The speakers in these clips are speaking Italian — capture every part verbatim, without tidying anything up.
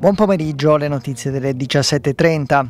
Buon pomeriggio, le notizie delle diciassette e trenta.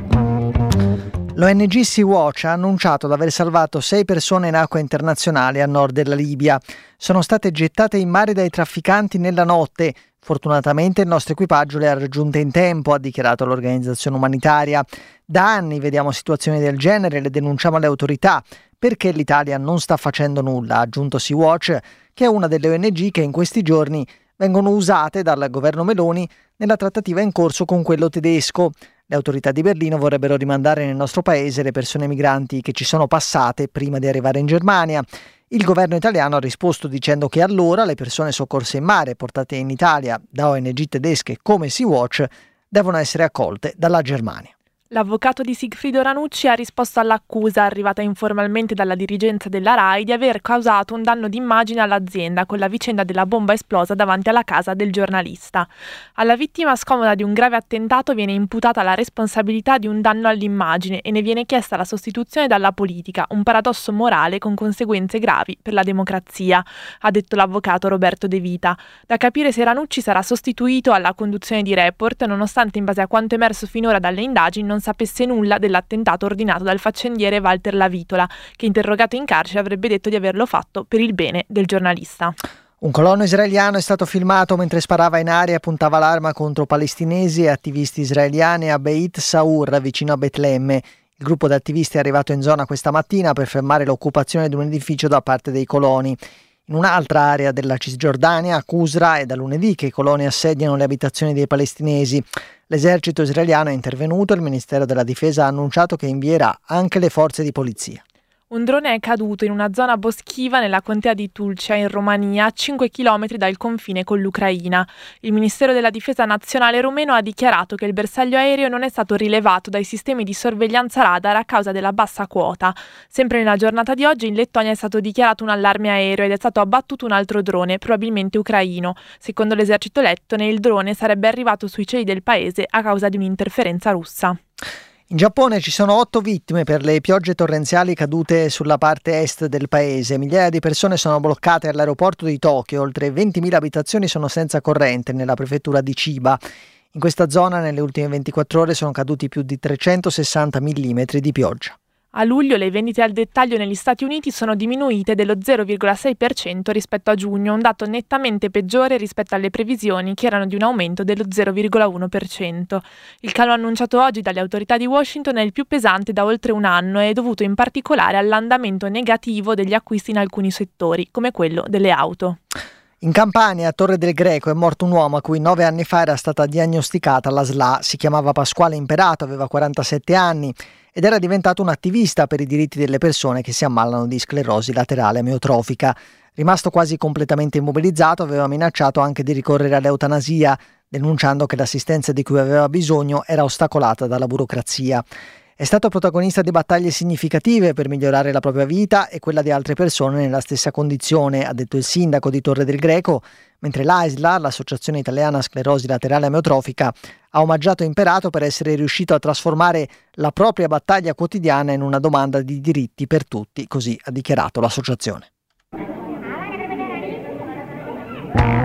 L'O N G Sea-Watch ha annunciato di aver salvato sei persone in acque internazionali a nord della Libia. Sono state gettate in mare dai trafficanti nella notte. Fortunatamente il nostro equipaggio le ha raggiunte in tempo, ha dichiarato l'organizzazione umanitaria. Da anni vediamo situazioni del genere e le denunciamo alle autorità. Perché l'Italia non sta facendo nulla, ha aggiunto Sea-Watch, che è una delle O N G che in questi giorni vengono usate dal governo Meloni nella trattativa in corso con quello tedesco. Le autorità di Berlino vorrebbero rimandare nel nostro paese le persone migranti che ci sono passate prima di arrivare in Germania. Il governo italiano ha risposto dicendo che allora le persone soccorse in mare portate in Italia da O N G tedesche come Sea-Watch devono essere accolte dalla Germania. L'avvocato di Sigfrido Ranucci ha risposto all'accusa arrivata informalmente dalla dirigenza della RAI di aver causato un danno d'immagine all'azienda con la vicenda della bomba esplosa davanti alla casa del giornalista. Alla vittima scomoda di un grave attentato viene imputata la responsabilità di un danno all'immagine e ne viene chiesta la sostituzione dalla politica, un paradosso morale con conseguenze gravi per la democrazia, ha detto l'avvocato Roberto De Vita. Da capire se Ranucci sarà sostituito alla conduzione di Report, nonostante in base a quanto emerso finora dalle indagini non sapesse nulla dell'attentato ordinato dal faccendiere Walter Lavitola, che interrogato in carcere avrebbe detto di averlo fatto per il bene del giornalista. Un colonno israeliano è stato filmato mentre sparava in aria e puntava l'arma contro palestinesi e attivisti israeliani a Beit Saur, vicino a Betlemme. Il gruppo di attivisti è arrivato in zona questa mattina per fermare l'occupazione di un edificio da parte dei coloni. In un'altra area della Cisgiordania, a Qusra, è da lunedì che i coloni assediano le abitazioni dei palestinesi. L'esercito israeliano è intervenuto e il Ministero della Difesa ha annunciato che invierà anche le forze di polizia. Un drone è caduto in una zona boschiva nella contea di Tulcea, in Romania, a cinque chilometri dal confine con l'Ucraina. Il Ministero della Difesa nazionale rumeno ha dichiarato che il bersaglio aereo non è stato rilevato dai sistemi di sorveglianza radar a causa della bassa quota. Sempre nella giornata di oggi in Lettonia è stato dichiarato un allarme aereo ed è stato abbattuto un altro drone, probabilmente ucraino. Secondo l'esercito lettone, il drone sarebbe arrivato sui cieli del paese a causa di un'interferenza russa. In Giappone ci sono otto vittime per le piogge torrenziali cadute sulla parte est del paese. Migliaia di persone sono bloccate all'aeroporto di Tokyo. Oltre ventimila abitazioni sono senza corrente nella prefettura di Chiba. In questa zona nelle ultime ventiquattro ore sono caduti più di trecentosessanta millimetri di pioggia. A luglio le vendite al dettaglio negli Stati Uniti sono diminuite dello zero virgola sei per cento rispetto a giugno, un dato nettamente peggiore rispetto alle previsioni che erano di un aumento dello zero virgola uno per cento. Il calo annunciato oggi dalle autorità di Washington è il più pesante da oltre un anno e è dovuto in particolare all'andamento negativo degli acquisti in alcuni settori, come quello delle auto. In Campania, a Torre del Greco, è morto un uomo a cui nove anni fa era stata diagnosticata la S L A. Si chiamava Pasquale Imperato, aveva quarantasette anni ed era diventato un attivista per i diritti delle persone che si ammalano di sclerosi laterale amiotrofica. Rimasto quasi completamente immobilizzato, aveva minacciato anche di ricorrere all'eutanasia, denunciando che l'assistenza di cui aveva bisogno era ostacolata dalla burocrazia. È stato protagonista di battaglie significative per migliorare la propria vita e quella di altre persone nella stessa condizione, ha detto il sindaco di Torre del Greco, mentre l'A I S L A, l'Associazione Italiana Sclerosi Laterale Amiotrofica, ha omaggiato Imperato per essere riuscito a trasformare la propria battaglia quotidiana in una domanda di diritti per tutti, così ha dichiarato l'associazione.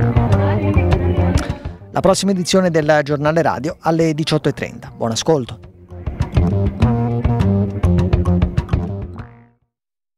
La prossima edizione del Giornale Radio alle diciotto e trenta. Buon ascolto.